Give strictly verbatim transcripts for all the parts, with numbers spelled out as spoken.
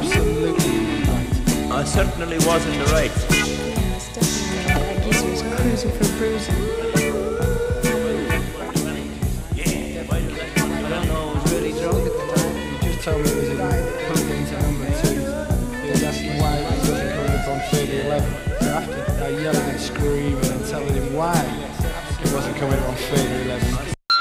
absolutely right. I certainly was in the right. Yeah, it's definitely right. That geezer was cruising for bruising. I don't know, I was really drunk at the time. He just told me it was in plugged into number two. He was asking why it wasn't coming up on thirty eleven. So after I yelling and screaming and telling him why it wasn't coming up on thirty eleven.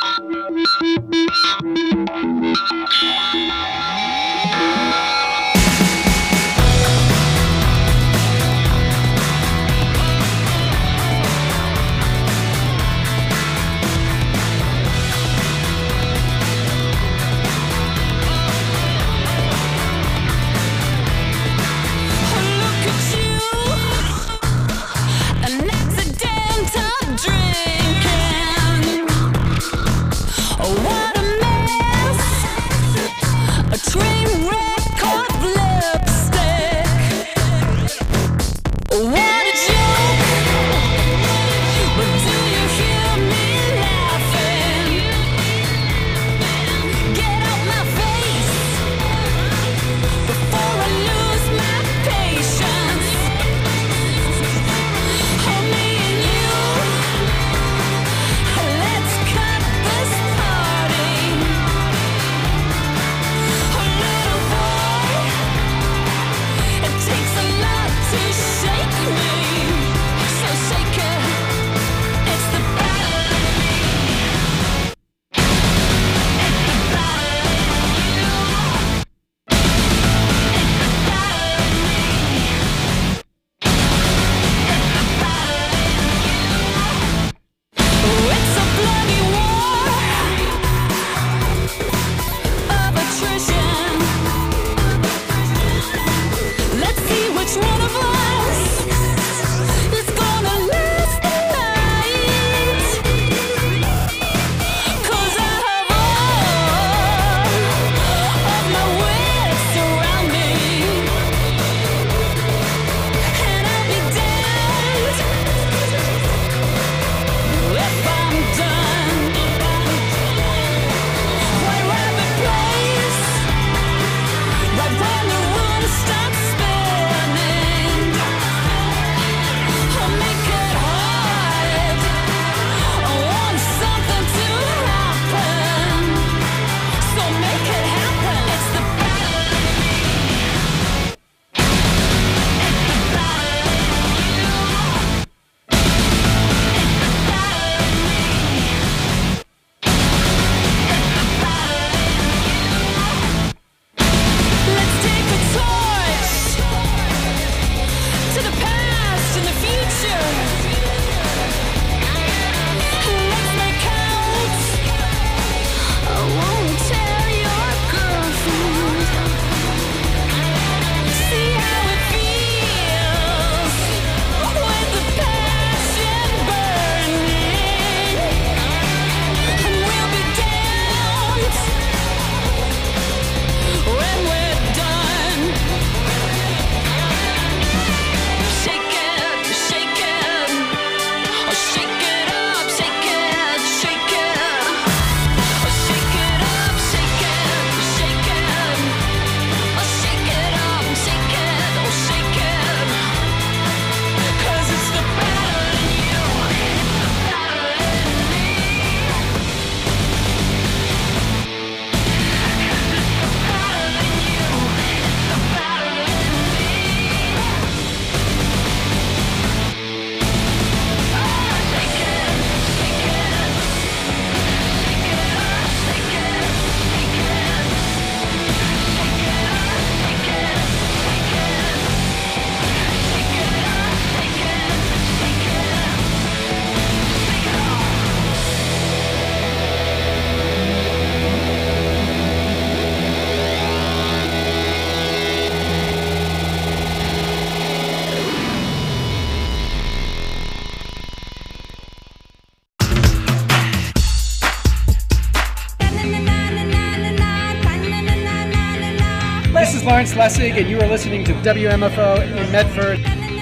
This is Lawrence Lessig, and you are listening to W M F O in Medford.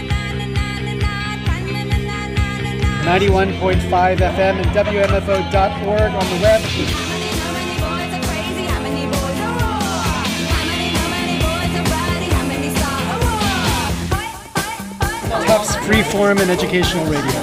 ninety-one point five F M and W M F O dot org on the web. Freeform and Educational Radio.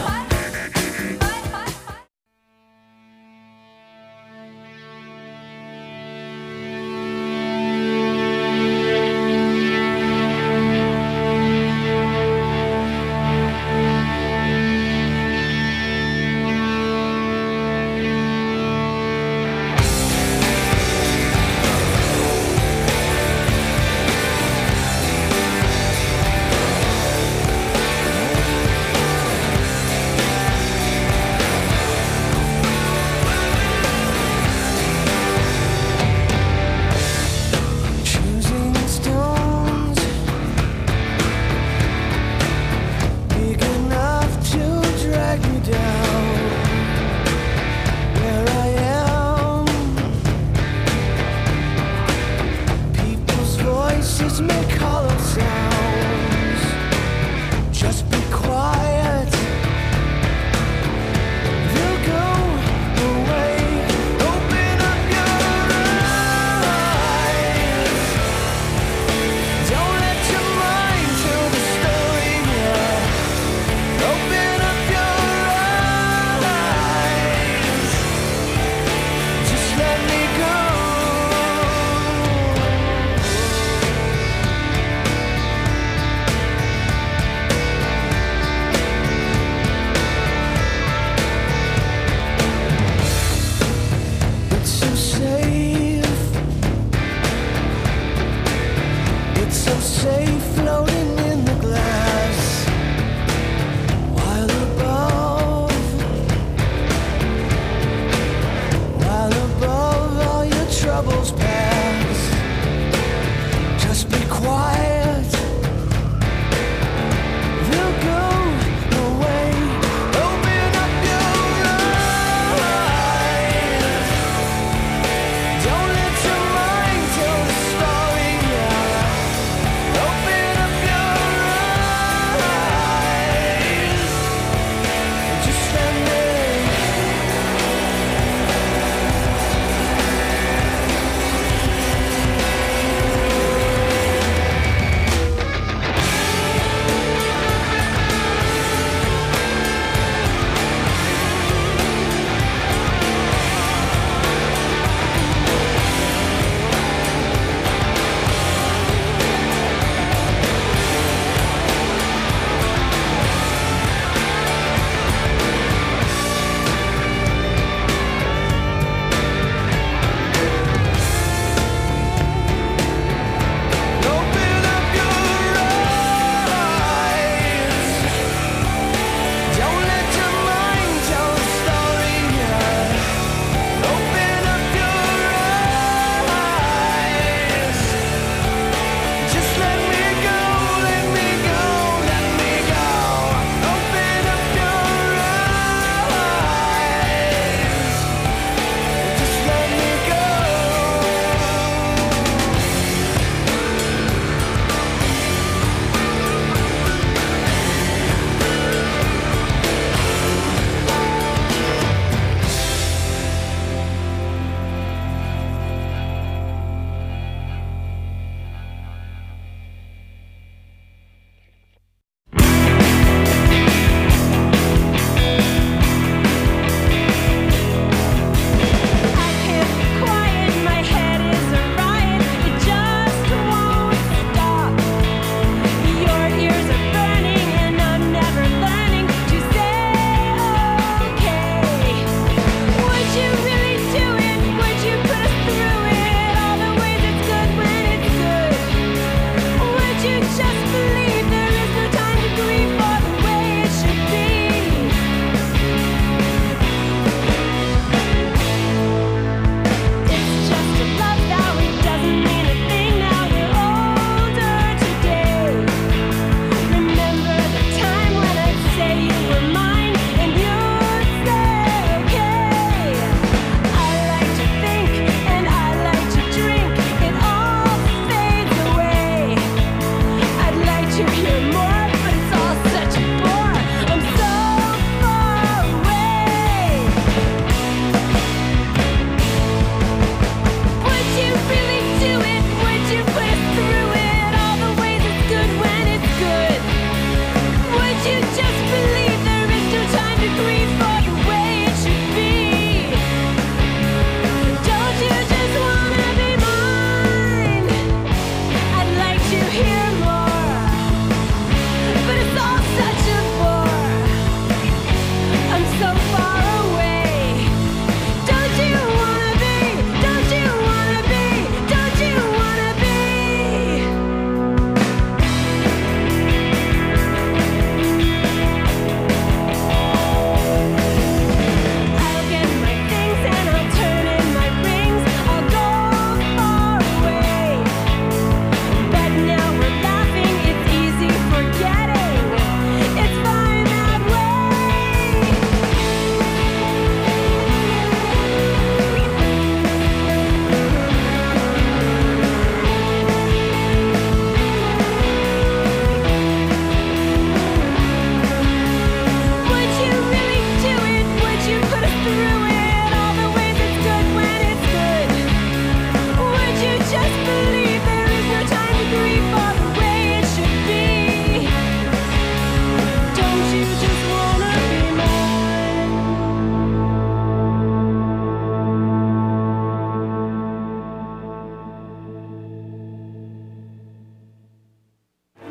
Don't let your mind tell the story now.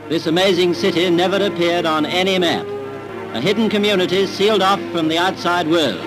this amazing city never appeared on any map. A hidden community sealed off from the outside world.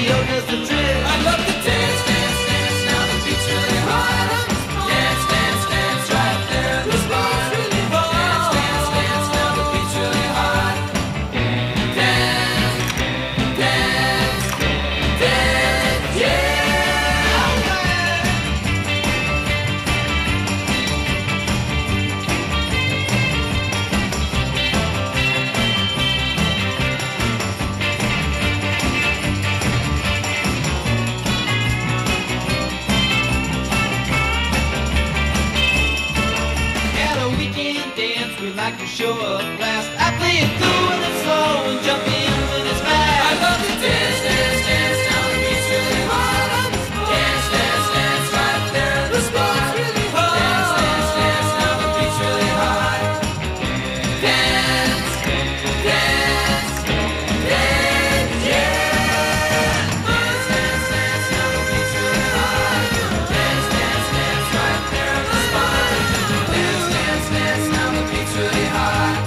I love to dance, dance, dance. Now the beat's really hot. Dance, dance, dance. like a show of blast. I play it cool when it's slow and jump in when it's fast. I love to dance, dance, dance down the beach really hard on the spot. Dance, dance, dance right there in the spot really hard. Dance, dance, dance down the beach really hard. Dance, dance, dance, yeah. Dance, dance, dance down the beach really hard. Dance, dance, dance right there in the spot. Dance, dance, dance down the beach really hard.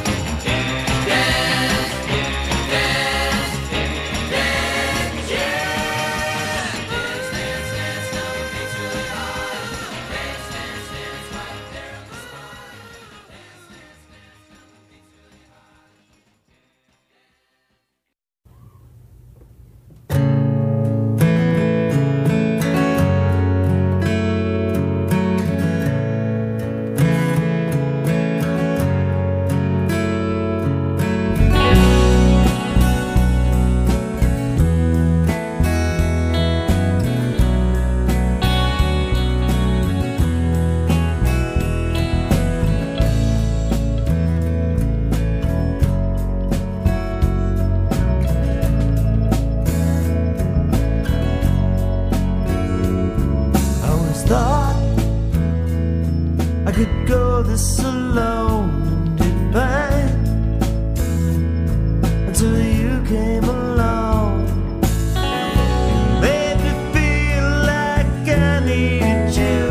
this alone and did fine until you came along. You made me feel like I needed you.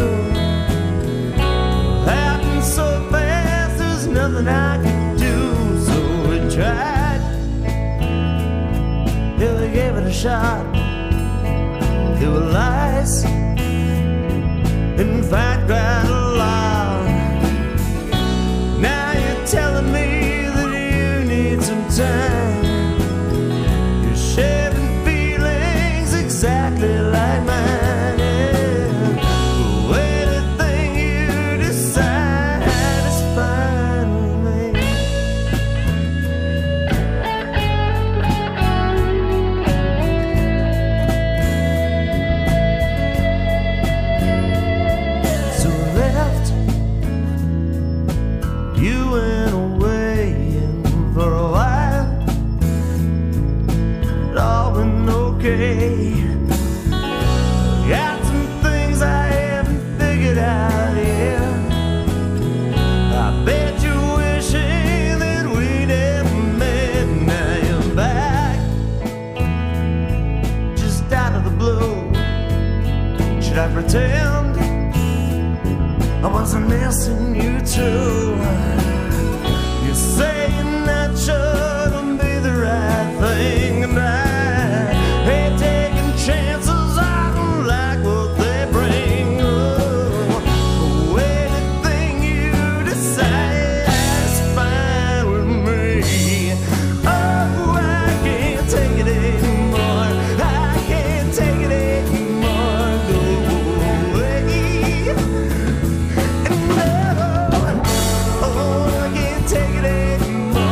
It happened so fast, there's nothing I could do. So we tried, yeah, we gave it a shot. There were lies, in fact, quite a lot. Now you're telling me that you need some time. You're sharing feelings exactly like mine. Yeah. But anything you decide is fine with me. So I left. You went away, and for a while it all been okay. Got some things I haven't figured out yet. I bet you're wishing that we never met. Now you're back, just out of the blue. Should I pretend I wasn't missing you too? You're saying that shouldn't be the right thing, and I hate taking chances. I don't like what they bring. Oh, anything you decide is fine with me. Oh, I can't take it anymore. I can't take it anymore. Go away. And no, oh, I can't take it anymore.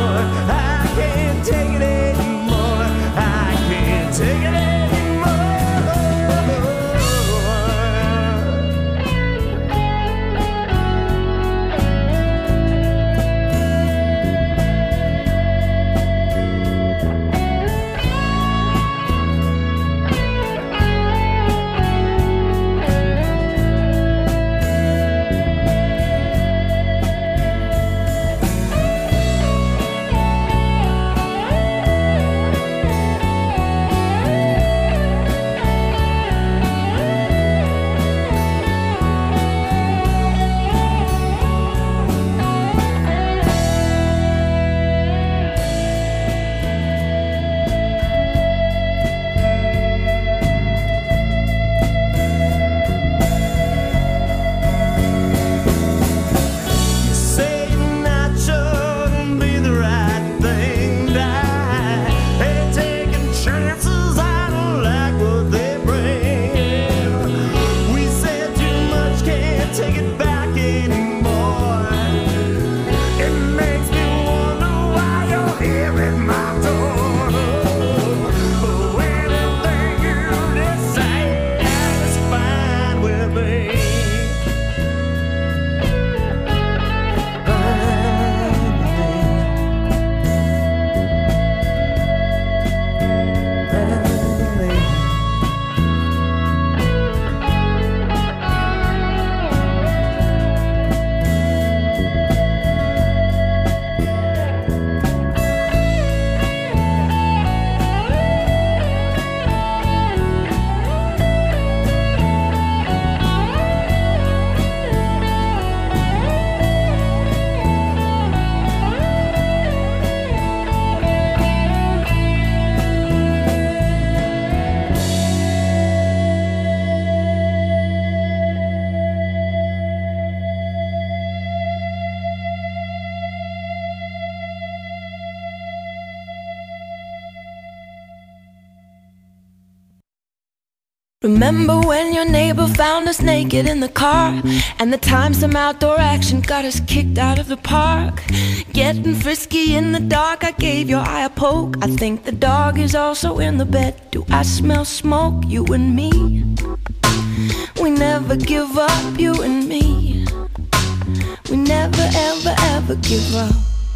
Remember when your neighbor found us naked in the car, and the time some outdoor action got us kicked out of the park? Getting frisky in the dark, I gave your eye a poke. I think the dog is also in the bed. Do I smell smoke? You and me, we never give up, you and me. We never ever ever give up.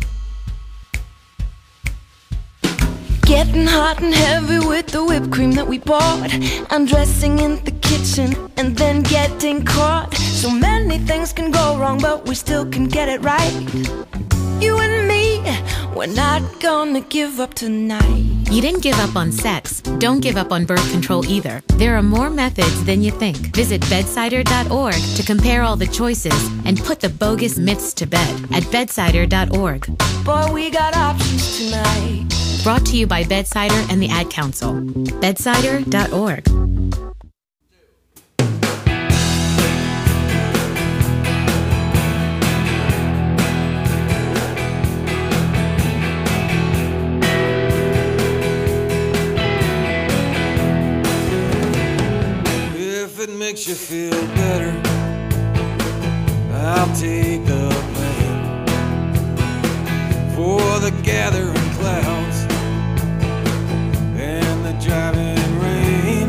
Getting hot and heavy with the whipped cream that we bought, undressing in the kitchen and then getting caught. So many things can go wrong, but we still can get it right. You and me, we're not gonna give up tonight. You didn't give up on sex. Don't give up on birth control either. There are more methods than you think. Visit bedsider dot org to compare all the choices and put the bogus myths to bed at bedsider dot org. Boy, we got options tonight. Brought to you by Bedsider and the Ad Council. bedsider dot org. If it makes you feel better, I'll take the blame for the gathering clouds and the driving rain,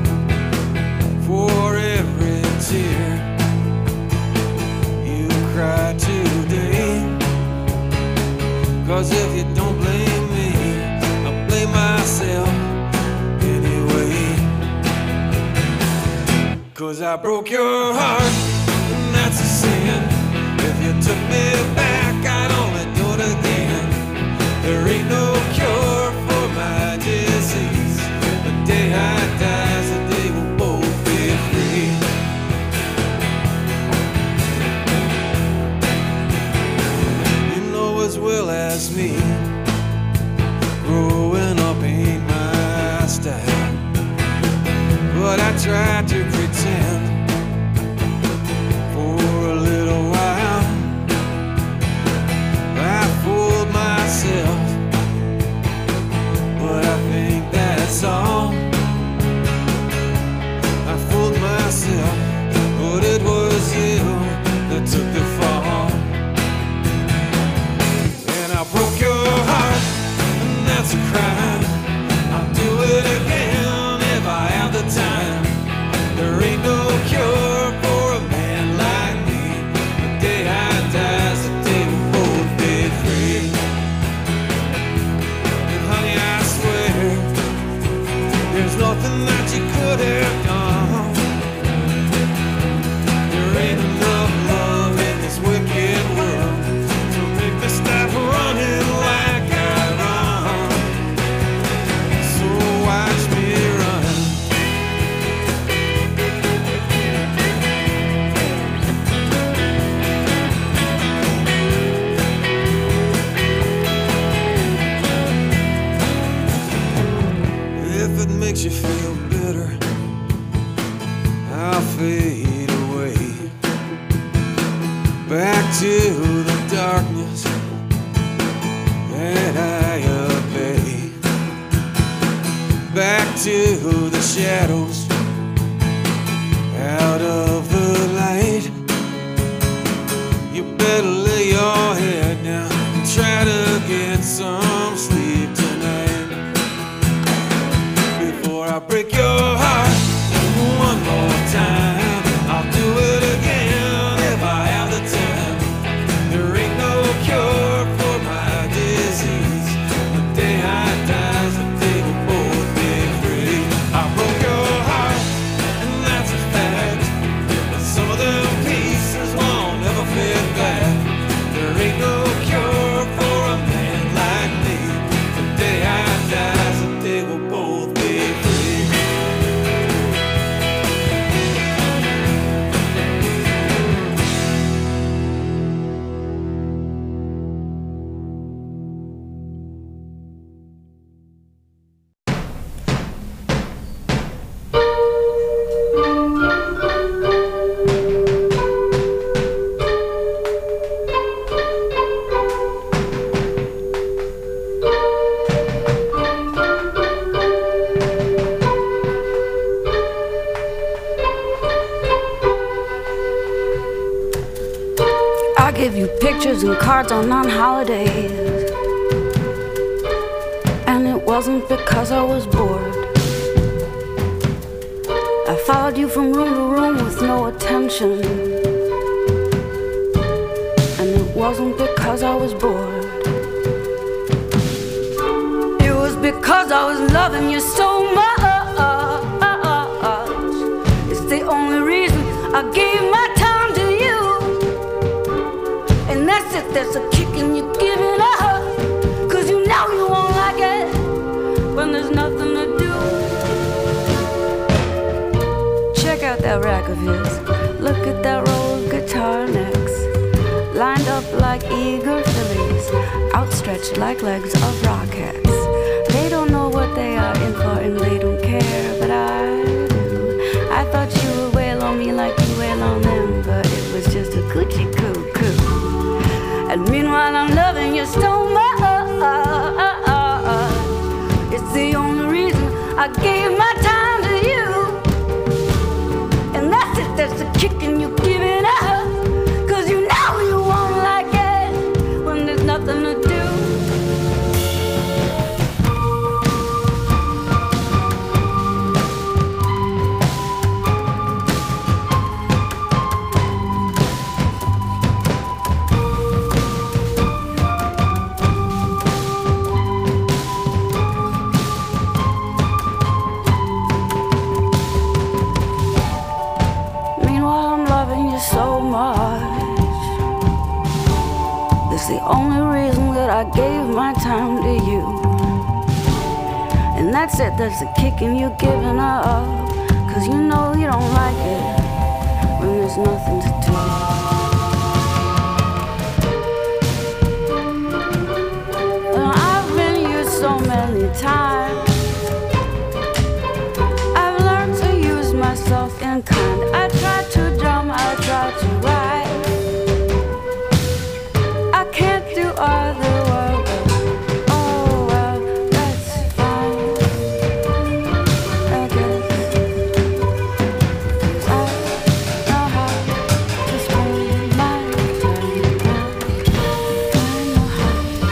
for every tear you cry today. Cause if you don't blame me, I'll blame myself anyway. Cause I broke your heart, and that's a sin. If you took me back, I'd only do it again. There ain't no cure for my disease. The day I die is the day we'll both be free. You know as well as me, growing up ain't my style. But I tried to pretend for a little while. I fooled myself, but I think that's all. I fooled myself, but it was you that took the fall. And I broke your heart, and that's a crime. I'll do it again if I have the time. There ain't no cure for a man like me. The day I die is the day we'll both be free. And honey, I swear, there's nothing that you could have done. There ain't enough love in this wicked world to make me stop running like I run. So watch me run. If it makes you feel better, I'll fade away back to the darkness that I obey, back to the shadows, out of the light. You better lay your head down and try to get some sleep tonight. Before I break your heart one more time, I'll do it again if I have the time. There ain't no cure for my disease. The day I die is the day we'll both be free. I broke your heart, and that's a fact. But some of them pieces won't ever fit back. There ain't no cure for a man like me. I gave you pictures and cards on non-holidays, and it wasn't because I was bored. I followed you from room to room with no attention, and it wasn't because I was bored. It was because I was loving you so much. It's the only reason I gave my time to you. And that's it, there's a kick in you giving up, 'cause you know you won't like it when there's nothing to do. Check out that rack of his. Look at that row of guitar necks, lined up like eager fillies, outstretched like legs of rockets. They don't know what they are in for and they don't care, but I do. I thought you would wail on me like you wail on them, but it was just a coochie coo coo. And meanwhile I'm loving you so much. It's the only reason I gave my time to you. And that's it, that's the kick in you giving up, 'cause you know you won't like it when there's nothing to do. So much. That's the only reason that I gave my time to you. And that's it, that's the kicking you giving up, 'cause you know you don't like it when there's nothing to do. And I've been used so many times. I've learned to use myself in kind. I try to drum, I try to write. I can't do other work. Oh well, that's fine, I guess. 'Cause I know how to spend my time now. I know how to spend my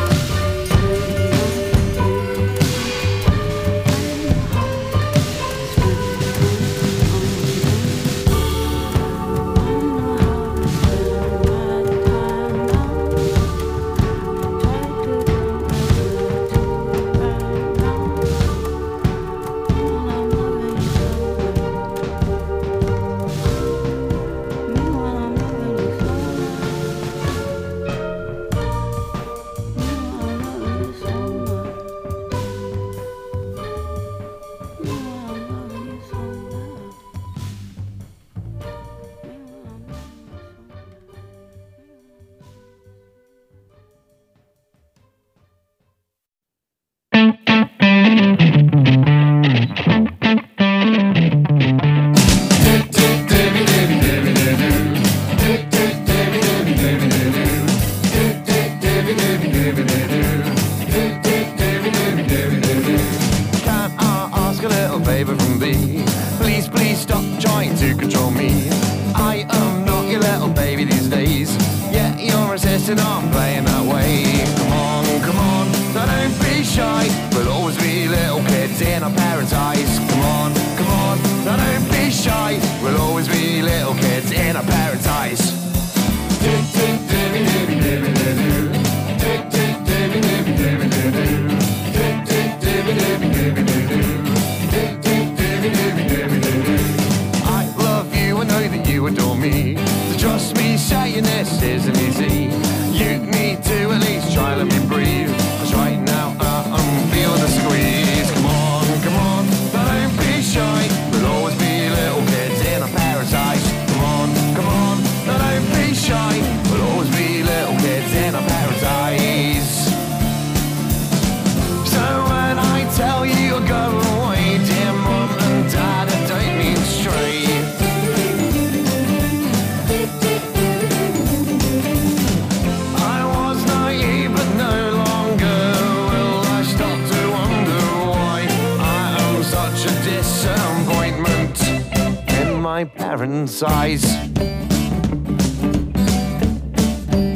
my parents' eyes.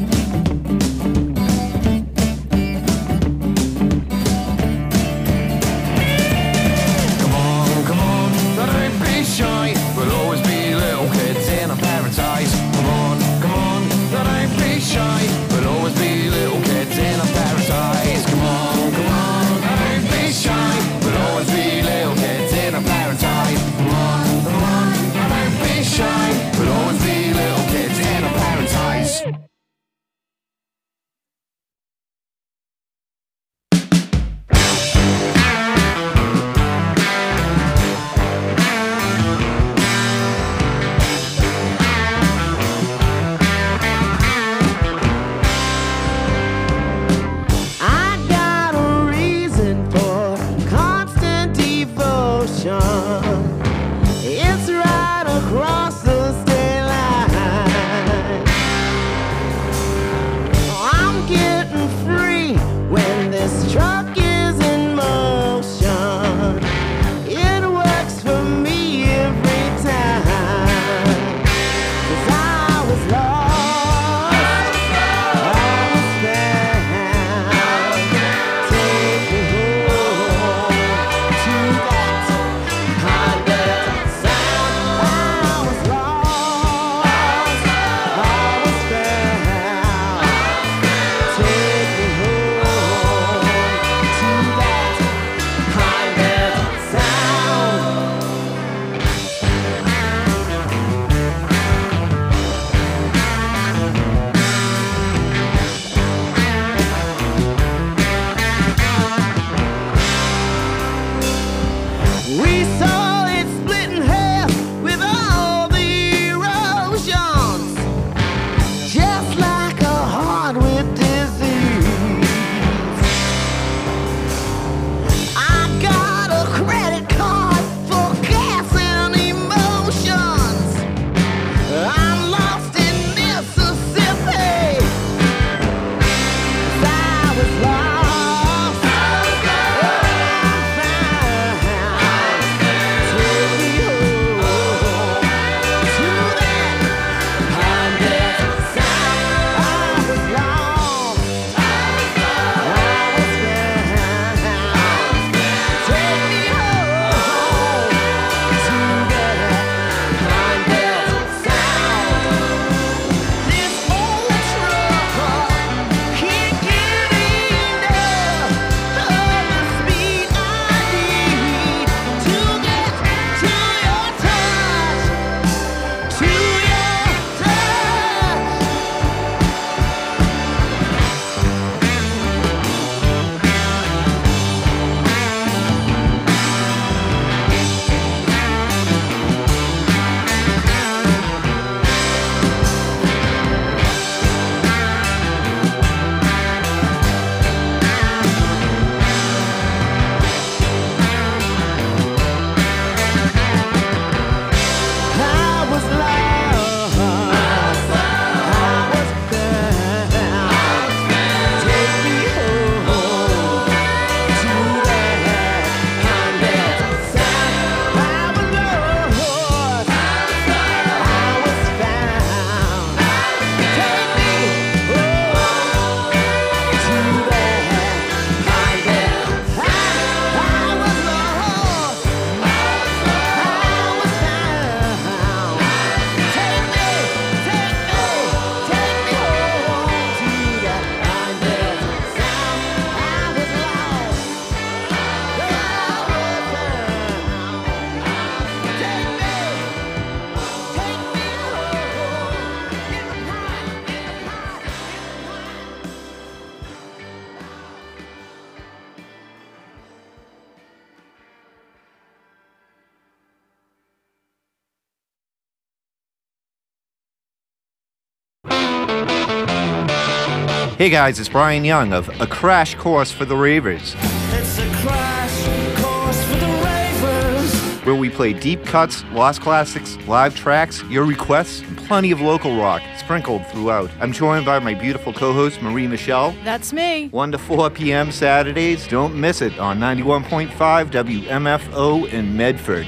Hey guys, it's Brian Young of A Crash Course for the Ravers. It's a crash course for the ravers. Where we play deep cuts, lost classics, live tracks, your requests, and plenty of local rock sprinkled throughout. I'm joined by my beautiful co-host, Marie Michelle. That's me. one to four p.m. Saturdays. Don't miss it on ninety-one point five W M F O in Medford.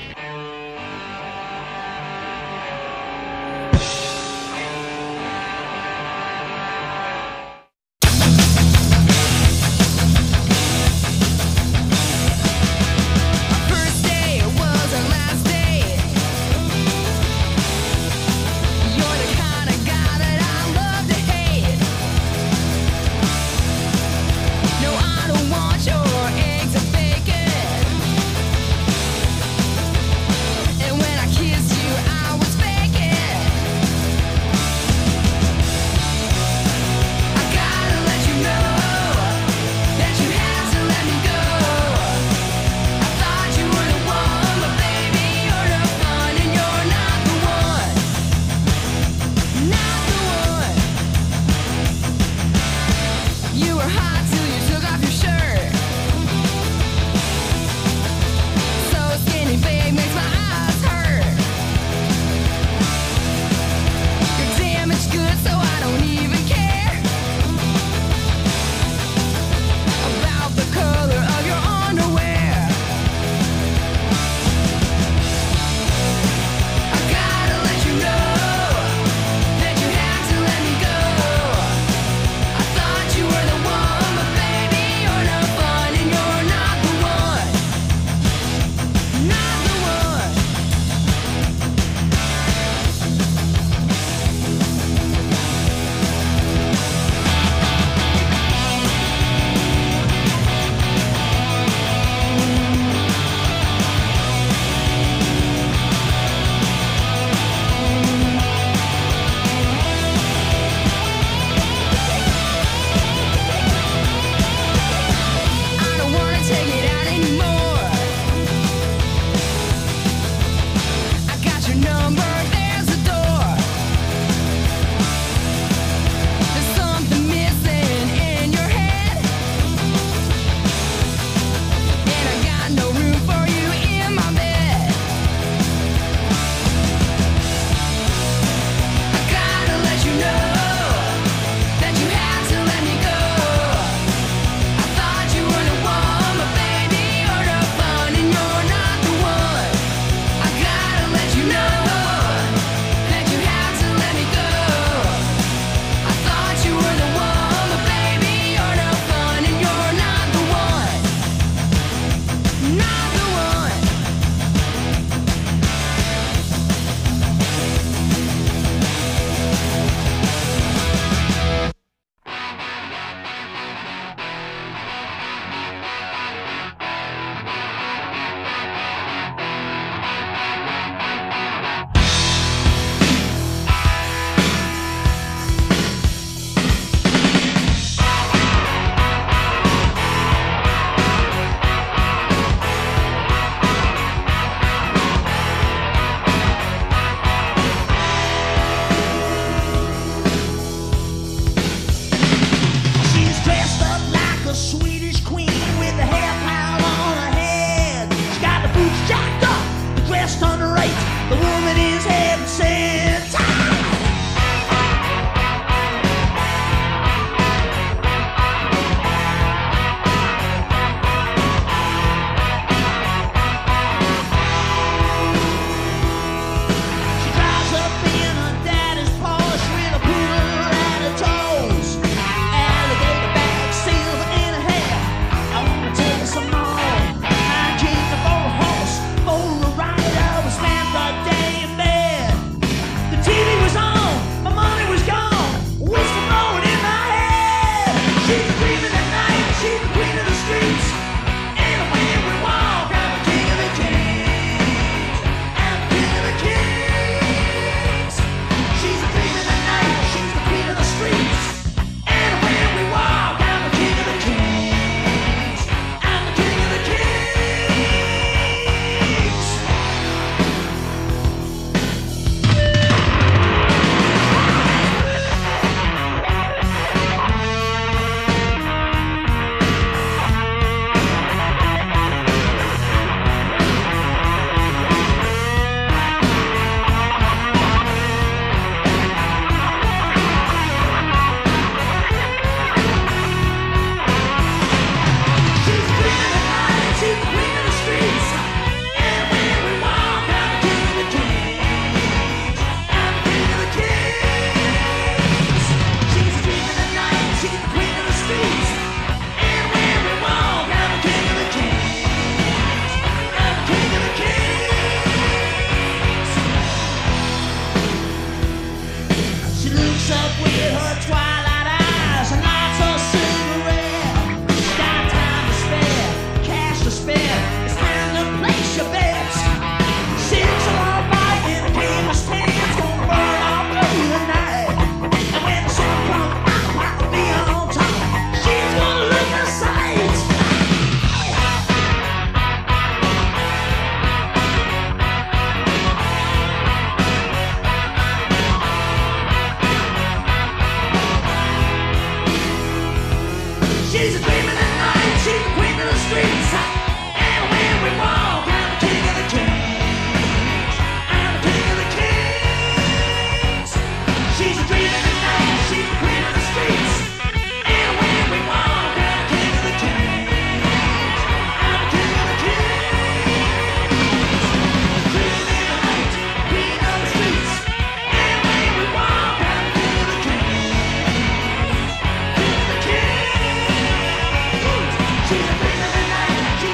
streets. And when we walk, I'm the king of the kings. I'm the king of the kings. She's a queen of the night, she's the queen of the streets. And when we walk, I'm the king of the kings. I'm the king of the kings. Queen of the night, queen of the streets. And when we walk, I'm the king of the kings. King of the kings. She's a queen of the night, she's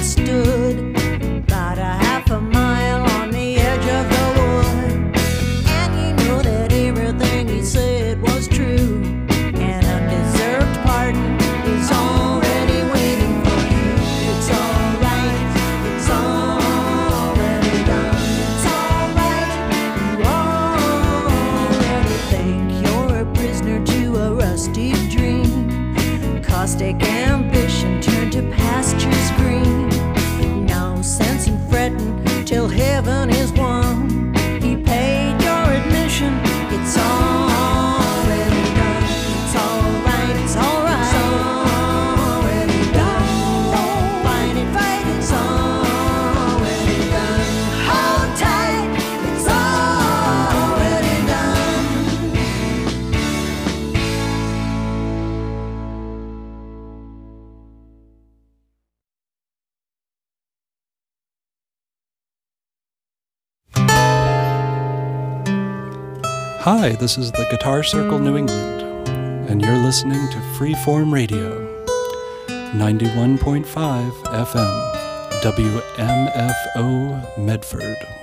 stood about a half a mile on the edge of the wood. And he knew that everything he said was true. An undeserved pardon is already waiting for you. It's alright, it's already done. It's alright, you already think you're a prisoner to a rusty dream. Caustic ambition turned to pastures green. No sense in fretting till heaven is won. He paid your admission, it's already done. It's alright, it's alright, it's already done. Don't fight it, fight, it's already done. Hold tight, it's already done. Hi, this is the Guitar Circle New England, and you're listening to Freeform Radio, ninety-one point five F M, W M F O Medford.